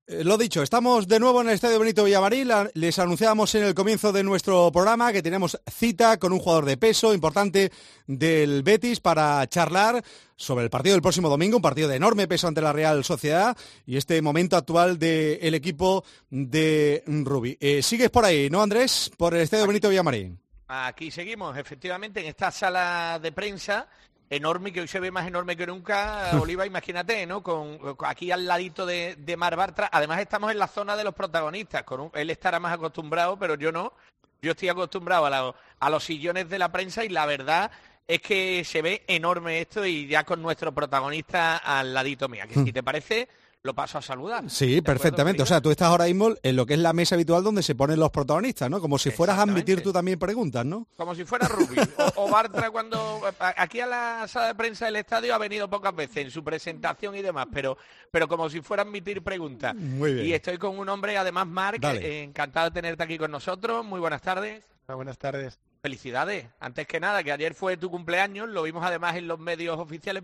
Lo dicho, estamos de nuevo en el Estadio Benito Villamarín. Les anunciábamos en el comienzo de nuestro programa que tenemos cita con un jugador de peso importante del Betis para charlar sobre el partido del próximo domingo, un partido de enorme peso ante la Real Sociedad y este momento actual del equipo de Rubi. Sigues por ahí, ¿no, Andrés? Por el Estadio Benito Villamarín. Aquí seguimos, efectivamente, en esta sala de prensa enorme, que hoy se ve más enorme que nunca, Oliva, imagínate, ¿no? Con aquí al ladito de Marc Bartra. Además estamos en la zona de los protagonistas. Él estará más acostumbrado, pero yo no. Yo estoy acostumbrado a los sillones de la prensa y la verdad es que se ve enorme esto y ya con nuestro protagonista al ladito mío. Que si te parece, lo paso a saludar. Sí, perfectamente. O sea, tú estás ahora mismo en lo que es la mesa habitual donde se ponen los protagonistas, ¿no? Como si fueras a admitir tú también preguntas, ¿no? Como si fuera Rubi o Bartra cuando... Aquí a la sala de prensa del estadio ha venido pocas veces en su presentación y demás, pero como si fuera a admitir preguntas. Muy bien. Y estoy con un hombre, además, Marc, encantado de tenerte aquí con nosotros. Muy buenas tardes. Buenas tardes. Felicidades. Antes que nada, que ayer fue tu cumpleaños, lo vimos además en los medios oficiales,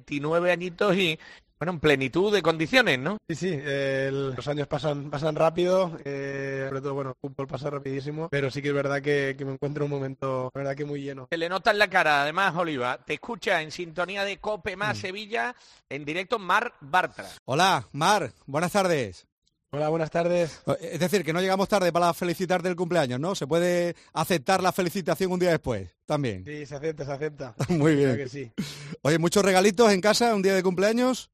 29 añitos y... Bueno, en plenitud de condiciones, ¿no? Sí, los años pasan rápido, sobre todo, bueno, el fútbol pasa rapidísimo, pero sí que es verdad que me encuentro en un momento, la verdad que muy lleno. Se le nota en la cara, además, Oliva, te escucha en sintonía de COPE más Sevilla, en directo Marc Bartra. Hola, Marc, buenas tardes. Hola, buenas tardes. Es decir, que no llegamos tarde para felicitarte el cumpleaños, ¿no? ¿Se puede aceptar la felicitación un día después también? Sí, se acepta. Muy bien. Creo que sí. Oye, ¿muchos regalitos en casa un día de cumpleaños?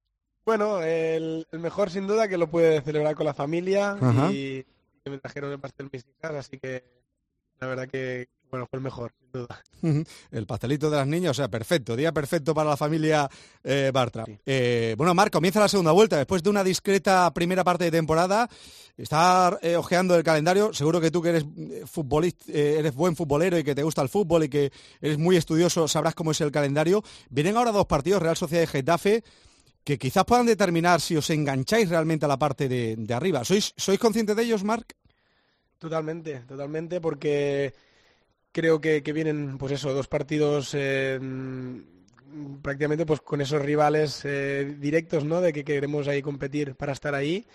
Bueno, el mejor sin duda que lo pude celebrar con la familia. Ajá. Y me trajeron el pastel mis hijas, así que la verdad que bueno, fue el mejor, sin duda. El pastelito de las niñas, o sea, perfecto, día perfecto para la familia Bartra. Sí. Bueno, Marc, comienza la segunda vuelta, después de una discreta primera parte de temporada, está ojeando el calendario, seguro que tú que eres futbolista, eres buen futbolero y que te gusta el fútbol y que eres muy estudioso, sabrás cómo es el calendario. Vienen ahora dos partidos, Real Sociedad y Getafe, que quizás puedan determinar si os engancháis realmente a la parte de arriba. ¿Sois conscientes de ellos, Marc? Totalmente, porque creo que vienen, pues eso, dos partidos prácticamente pues con esos rivales directos, ¿no? De que queremos ahí competir para estar ahí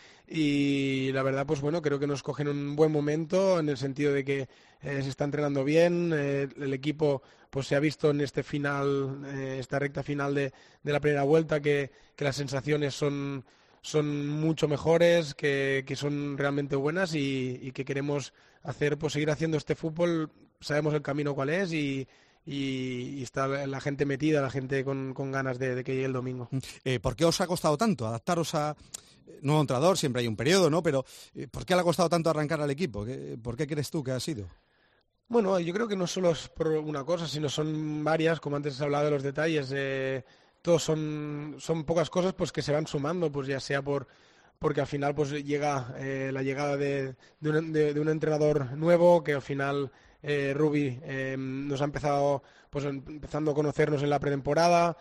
y la verdad, pues bueno, creo que nos cogen un buen momento en el sentido de que se está entrenando bien, el equipo pues se ha visto en este final, esta recta final de la primera vuelta que las sensaciones son mucho mejores, que son realmente buenas y que queremos hacer, pues seguir haciendo este fútbol, sabemos el camino cuál es y está la gente metida, la gente con ganas de que llegue el domingo. ¿Por qué os ha costado tanto adaptaros a nuevo entrenador? Siempre hay un periodo, ¿no? Pero ¿por qué le ha costado tanto arrancar al equipo? ¿Por qué crees tú que ha sido? Bueno, yo creo que no solo es por una cosa, sino son varias, como antes has hablado de los detalles. Todos son pocas cosas pues que se van sumando, pues ya sea porque al final pues llega la llegada de un entrenador nuevo que al final Rubi nos ha empezado pues empezando a conocernos en la pretemporada,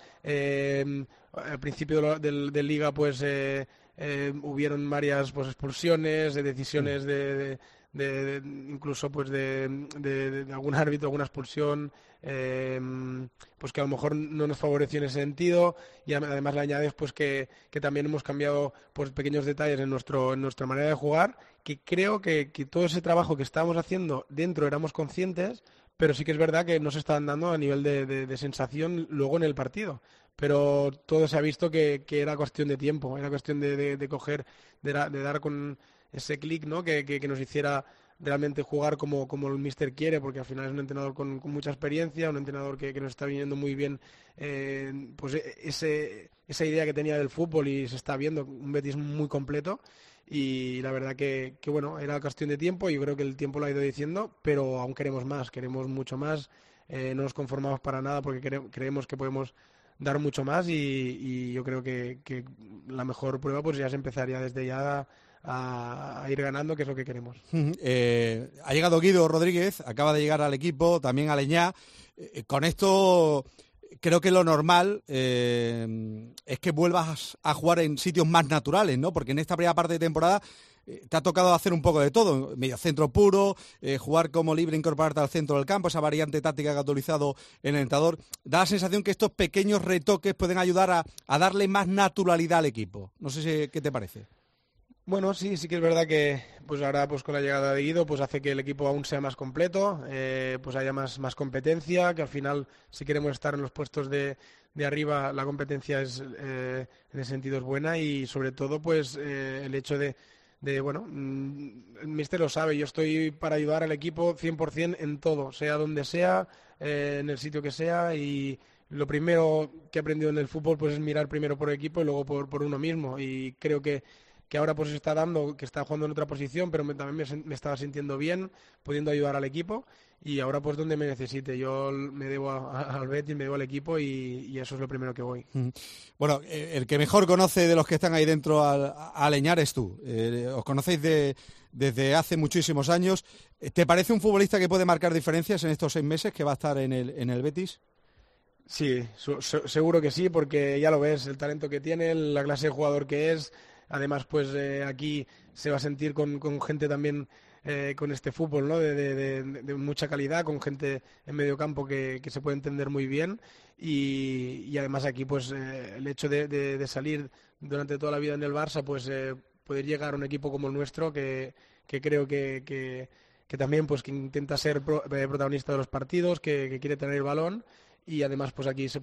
al principio de liga pues hubieron varias pues expulsiones, de decisiones de incluso pues de algún árbitro, alguna expulsión pues que a lo mejor no nos favoreció en ese sentido y además le añades pues que también hemos cambiado pues pequeños detalles en nuestra manera de jugar, que creo que todo ese trabajo que estábamos haciendo dentro éramos conscientes, pero sí que es verdad que no se estaban dando a nivel de sensación luego en el partido. Pero todo se ha visto que era cuestión de tiempo, era cuestión de coger, de dar con ese clic, ¿no? que nos hiciera realmente jugar como el míster quiere, porque al final es un entrenador con mucha experiencia, un entrenador que nos está viniendo muy bien pues esa idea que tenía del fútbol y se está viendo un Betis muy completo y la verdad que bueno, era cuestión de tiempo y yo creo que el tiempo lo ha ido diciendo, pero aún queremos más, queremos mucho más, no nos conformamos para nada porque creemos que podemos dar mucho más y yo creo que la mejor prueba pues ya es empezar ya desde ya a ir ganando, que es lo que queremos. Ha llegado Guido Rodríguez, acaba de llegar al equipo, también Aleñá. Con esto creo que lo normal es que vuelvas a jugar en sitios más naturales, ¿no? Porque en esta primera parte de temporada te ha tocado hacer un poco de todo, medio centro puro, jugar como libre, incorporarte al centro del campo, esa variante táctica que ha utilizado el entrenador. Da la sensación que estos pequeños retoques pueden ayudar a darle más naturalidad al equipo. No sé qué te parece. Bueno, sí que es verdad que pues ahora pues con la llegada de Guido pues hace que el equipo aún sea más completo, pues haya más competencia, que al final si queremos estar en los puestos de arriba la competencia en ese sentido es buena y sobre todo pues el hecho bueno, el míster lo sabe, yo estoy para ayudar al equipo 100% en todo, sea donde sea, en el sitio que sea y lo primero que he aprendido en el fútbol pues es mirar primero por el equipo y luego por uno mismo y creo que ahora pues se está dando, que está jugando en otra posición, pero también me estaba sintiendo bien, pudiendo ayudar al equipo y ahora pues donde me necesite. Yo me debo al Betis, me debo al equipo y eso es lo primero que voy. Bueno, el que mejor conoce de los que están ahí dentro a Leñar es tú. Os conocéis desde hace muchísimos años. ¿Te parece un futbolista que puede marcar diferencias en estos 6 meses que va a estar en el Betis? Sí, seguro que sí, porque ya lo ves, el talento que tiene, la clase de jugador que es. Además, pues aquí se va a sentir con gente también con este fútbol, ¿no? De mucha calidad, con gente en medio campo que se puede entender muy bien y además aquí pues el hecho de salir durante toda la vida en el Barça, pues poder llegar a un equipo como el nuestro que creo que también pues que intenta ser protagonista de los partidos, que quiere tener el balón y además pues aquí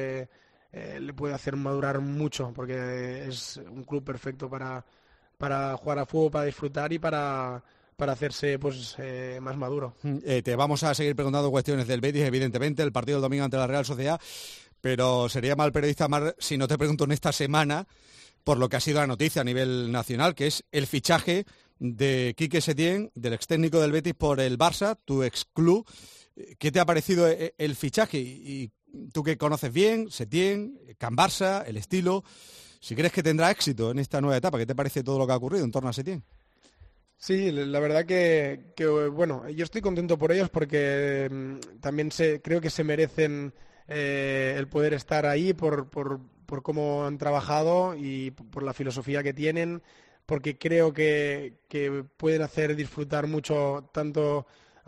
le puede hacer madurar mucho porque es un club perfecto para jugar a fútbol, para disfrutar y para hacerse pues más maduro. Te vamos a seguir preguntando cuestiones del Betis, evidentemente, el partido del domingo ante la Real Sociedad, pero sería mal periodista si no te pregunto en esta semana por lo que ha sido la noticia a nivel nacional, que es el fichaje de Quique Setién, del ex técnico del Betis, por el Barça, tu ex club. ¿Qué te ha parecido el fichaje? Y tú que conoces bien, Setién, Can Barça, el estilo, si crees que tendrá éxito en esta nueva etapa, ¿qué te parece todo lo que ha ocurrido en torno a Setién? Sí, la verdad que bueno, yo estoy contento por ellos porque también creo que se merecen el poder estar ahí por cómo han trabajado y por la filosofía que tienen, porque creo que pueden hacer disfrutar mucho tanto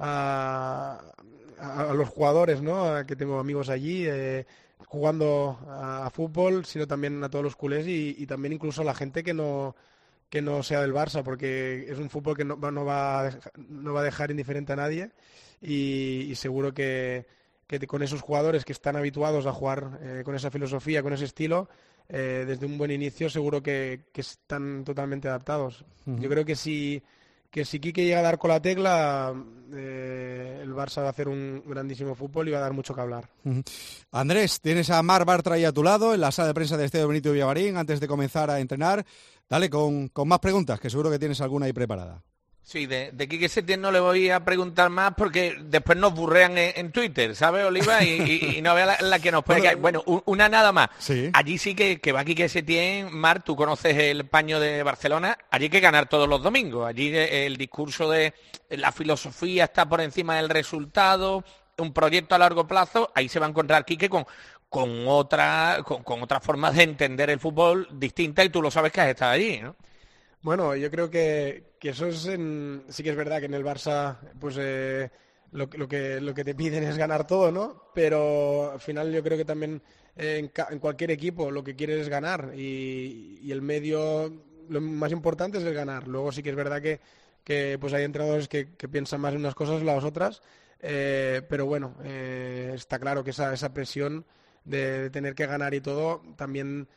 a los jugadores, ¿no? Que tengo amigos allí jugando a fútbol, sino también a todos los culés y también incluso a la gente que no sea del Barça, porque es un fútbol que no va a dejar indiferente a nadie y seguro que con esos jugadores que están habituados a jugar con esa filosofía, con ese estilo, desde un buen inicio seguro que están totalmente adaptados. Uh-huh. Yo creo que si Quique llega a dar con la tecla, el Barça va a hacer un grandísimo fútbol y va a dar mucho que hablar. Uh-huh. Andrés, tienes a Marc Bartra ahí a tu lado, en la sala de prensa del Estadio Benito Villamarín, antes de comenzar a entrenar. Dale, con más preguntas, que seguro que tienes alguna ahí preparada. Sí, de Quique Setién no le voy a preguntar más porque después nos burrean en Twitter, ¿sabes, Oliva? Y no vea la que nos puede caer. Bueno, una nada más. Sí. Allí sí que va Quique Setién. Mar, tú conoces el paño de Barcelona. Allí hay que ganar todos los domingos. Allí el discurso de la filosofía está por encima del resultado, un proyecto a largo plazo. Ahí se va a encontrar Quique con otra forma de entender el fútbol distinta y tú lo sabes que has estado allí, ¿no? Bueno, yo creo que eso sí que es verdad que en el Barça pues lo que te piden es ganar todo, ¿no? Pero al final yo creo que también en cualquier equipo lo que quieres es ganar y el medio lo más importante es el ganar. Luego sí que es verdad que pues hay entrenadores que piensan más en unas cosas que en las otras, pero bueno, está claro que esa presión de tener que ganar y todo también...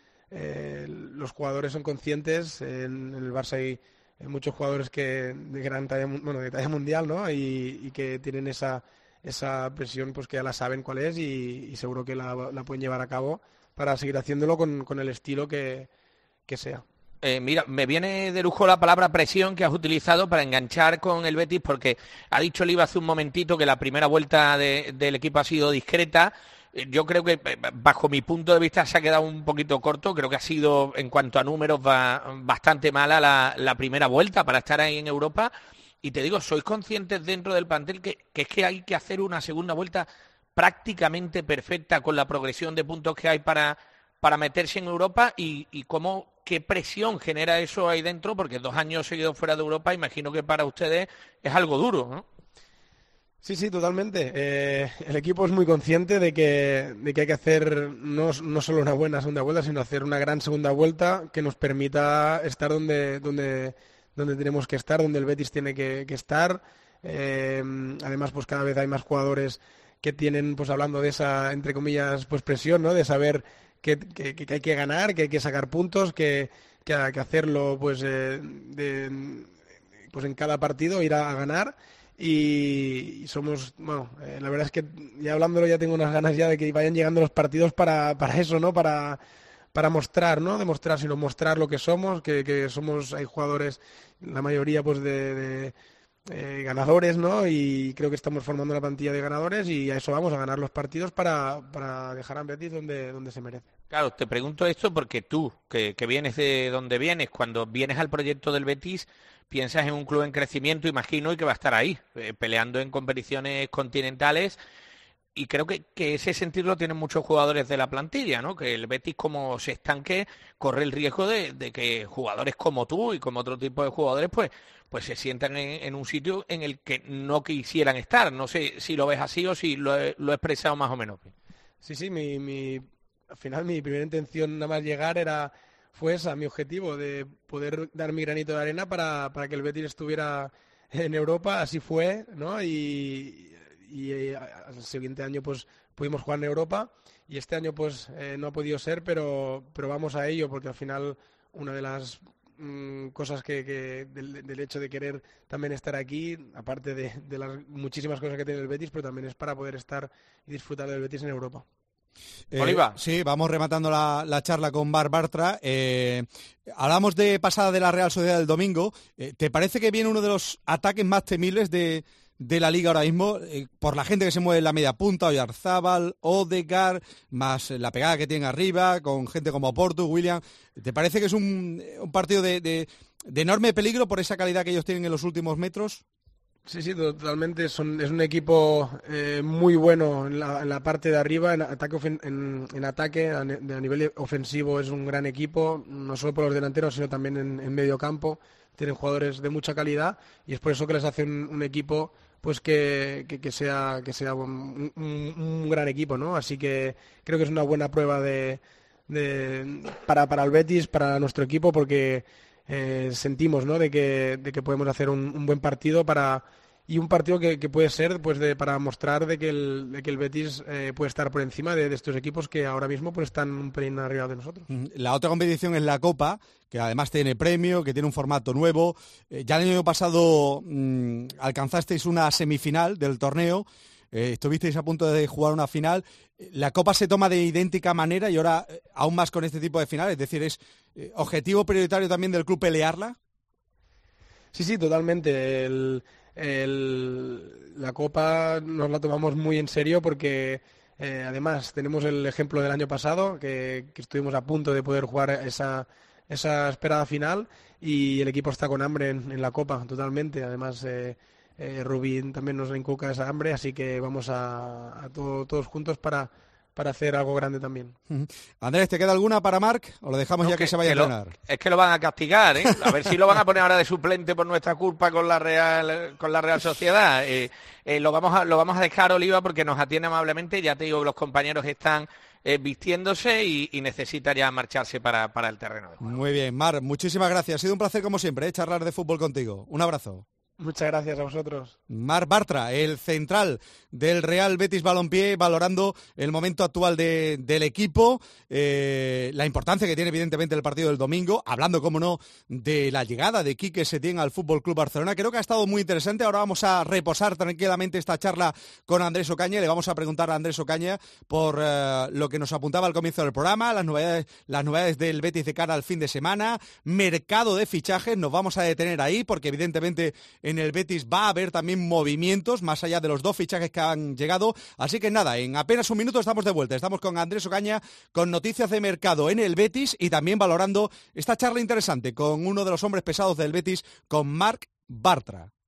los jugadores son conscientes, en el Barça hay muchos jugadores de gran talla, bueno, de talla mundial, ¿no? Y que tienen esa presión, pues que ya la saben cuál es y seguro que la pueden llevar a cabo para seguir haciéndolo con el estilo que sea. Mira, me viene de lujo la palabra presión que has utilizado para enganchar con el Betis, porque ha dicho Oliva hace un momentito que la primera vuelta del equipo ha sido discreta. Yo creo que bajo mi punto de vista se ha quedado un poquito corto. Creo que ha sido, en cuanto a números, bastante mala la primera vuelta para estar ahí en Europa. Y te digo, ¿sois conscientes dentro del plantel que es que hay que hacer una segunda vuelta prácticamente perfecta con la progresión de puntos que hay para meterse en Europa? Y qué presión genera eso ahí dentro, porque 2 años seguidos fuera de Europa, imagino que para ustedes es algo duro, ¿no? Sí, totalmente. El equipo es muy consciente de que hay que hacer no solo una buena segunda vuelta, sino hacer una gran segunda vuelta que nos permita estar donde tenemos que estar, donde el Betis tiene que estar. Además, pues cada vez hay más jugadores que tienen, pues hablando de esa, entre comillas, pues presión, ¿no? De saber que hay que ganar, que hay que sacar puntos, que hacerlo, pues, pues en cada partido ir a ganar. Y somos, bueno, la verdad es que ya hablándolo ya tengo unas ganas ya de que vayan llegando los partidos para eso, ¿no? Para mostrar, ¿no? Demostrar, sino mostrar lo que somos, que somos, hay jugadores, la mayoría pues de ganadores, ¿no? Y creo que estamos formando una plantilla de ganadores y a eso vamos, a ganar los partidos para dejar a Betis donde se merece. Claro, te pregunto esto porque tú, que vienes de donde vienes, cuando vienes al proyecto del Betis, piensas en un club en crecimiento, imagino, y que va a estar ahí, peleando en competiciones continentales. Y creo que ese sentido lo tienen muchos jugadores de la plantilla, ¿no? Que el Betis, como se estanque, corre el riesgo de que jugadores como tú y como otro tipo de jugadores, pues se sientan en un sitio en el que no quisieran estar. No sé si lo ves así o si lo he expresado más o menos. Sí, al final mi primera intención nada más llegar fue esa, mi objetivo, de poder dar mi granito de arena para que el Betis estuviera en Europa. Así fue, ¿no? Y al siguiente año pues pudimos jugar en Europa y este año pues no ha podido ser, pero vamos a ello, porque al final una de las cosas del hecho de querer también estar aquí, aparte de las muchísimas cosas que tiene el Betis, pero también es para poder estar y disfrutar del Betis en Europa. Oliva. Sí, vamos rematando la charla con Marc Bartra. Hablamos de pasada de la Real Sociedad del domingo. ¿Te parece que viene uno de los ataques más temibles de la Liga ahora mismo? Por la gente que se mueve en la media punta, Oyarzábal, Odegaard, más la pegada que tiene arriba, con gente como Portu, William. ¿Te parece que es un partido de enorme peligro por esa calidad que ellos tienen en los últimos metros? Sí, totalmente. Es un equipo muy bueno en la parte de arriba, en ataque, a nivel ofensivo es un gran equipo, no solo por los delanteros, sino también en medio campo. Tienen jugadores de mucha calidad y es por eso que les hace un equipo pues que sea un gran equipo, ¿no? Así que creo que es una buena prueba para el Betis, para nuestro equipo, porque sentimos, ¿no? de que podemos hacer un buen partido y un partido que puede ser pues para mostrar de que el Betis puede estar por encima de estos equipos que ahora mismo pues están un pelín arriba de nosotros. La otra competición es la Copa, que además tiene premio, que tiene un formato nuevo. Ya el año pasado alcanzasteis una semifinal del torneo. Estuvisteis a punto de jugar una final. La Copa se toma de idéntica manera y ahora aún más con este tipo de finales. Es decir, ¿es objetivo prioritario también del club pelearla? Sí, totalmente. La Copa nos la tomamos muy en serio porque además tenemos el ejemplo del año pasado, que estuvimos a punto de poder jugar esa esperada final y el equipo está con hambre en la Copa, totalmente. Además, Rubín también nos inculca esa hambre, así que vamos a todos juntos para hacer algo grande también. Andrés, ¿te queda alguna para Marc o lo dejamos ya que se vaya a entrenar? Es que lo van a castigar, ¿eh? A ver si lo van a poner ahora de suplente por nuestra culpa con la Real Sociedad. Lo vamos a dejar, Oliva, porque nos atiende amablemente. Ya te digo que los compañeros están vistiéndose y necesita ya marcharse para el terreno de juego. Muy bien, Marc, muchísimas gracias. Ha sido un placer como siempre, charlar de fútbol contigo. Un abrazo. Muchas gracias a vosotros. Marc Bartra, el central del Real Betis Balompié, valorando el momento actual del equipo, la importancia que tiene evidentemente el partido del domingo, hablando, como no, de la llegada de Quique Setién al Fútbol Club Barcelona. Creo que ha estado muy interesante. Ahora vamos a reposar tranquilamente esta charla con Andrés Ocaña. Le vamos a preguntar a Andrés Ocaña por lo que nos apuntaba al comienzo del programa, las novedades del Betis de cara al fin de semana, mercado de fichajes. Nos vamos a detener ahí porque evidentemente en el Betis va a haber también movimientos, más allá de los 2 fichajes que han llegado. Así que nada, en apenas un minuto estamos de vuelta. Estamos con Andrés Ocaña, con noticias de mercado en el Betis y también valorando esta charla interesante con uno de los hombres pesados del Betis, con Marc Bartra.